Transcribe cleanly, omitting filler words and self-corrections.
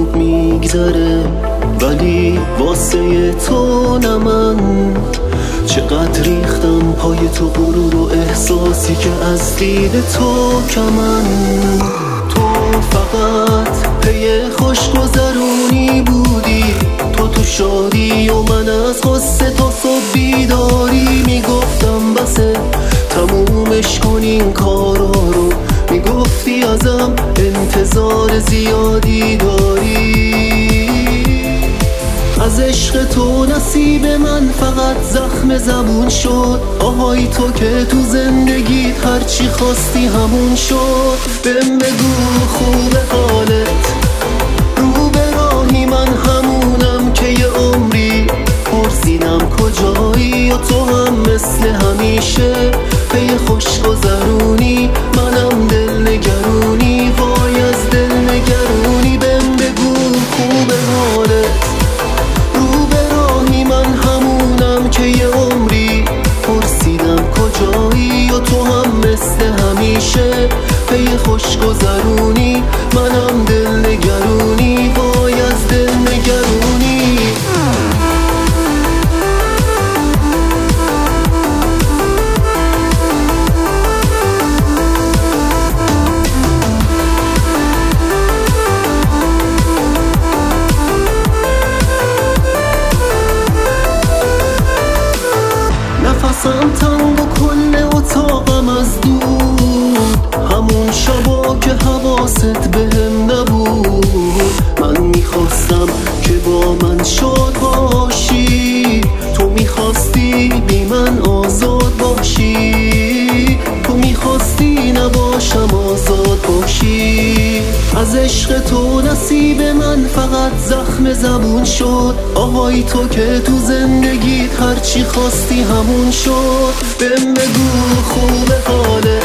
خوب میگذره، ولی واسه تو نه من. چقدر ریختم پای تو غرور و احساسی که از دید تو کمن. تو فقط پی خوشگذرونی بودی، تو شادی و من از غصه تا صبح بیداری. میگفتم بسه تمومش کن این کارا رو، میگفتی ازم انتظار زیادی داری. از عشق تو نصیب من فقط زخم زبون شد، آهای تو که تو زندگیت هرچی خواستی همون شد. بهم بگو خوبه حالت، رو به راهی من همونم که یه عمری پرسیدم کجایی و تو هم مثل همیشه پی خوش گذرونی، منم دل نگرونی، وای از دل نگرونی. بهم بگو خوبه حالت، رو به راهی من همونم که یه عمری پرسیدم کجایی و تو هم مثل همیشه پی خوش گذرونی، منم دل نگرونی، وای از دل نگرونی. نفسم تنگ و کل اتاقم از دود، همون شبا که حواست بهم نبود. من میخواستم که با من شاد باشی، تو میخواستی بی من آزاد باشی، تو میخواستی نباشم آزاد باشی. از عشق تو نصیب من فقط زخم زبون شد، آهای تو که تو زندگیت هرچی خواستی همون شد. بهم بگو خوبه حالت،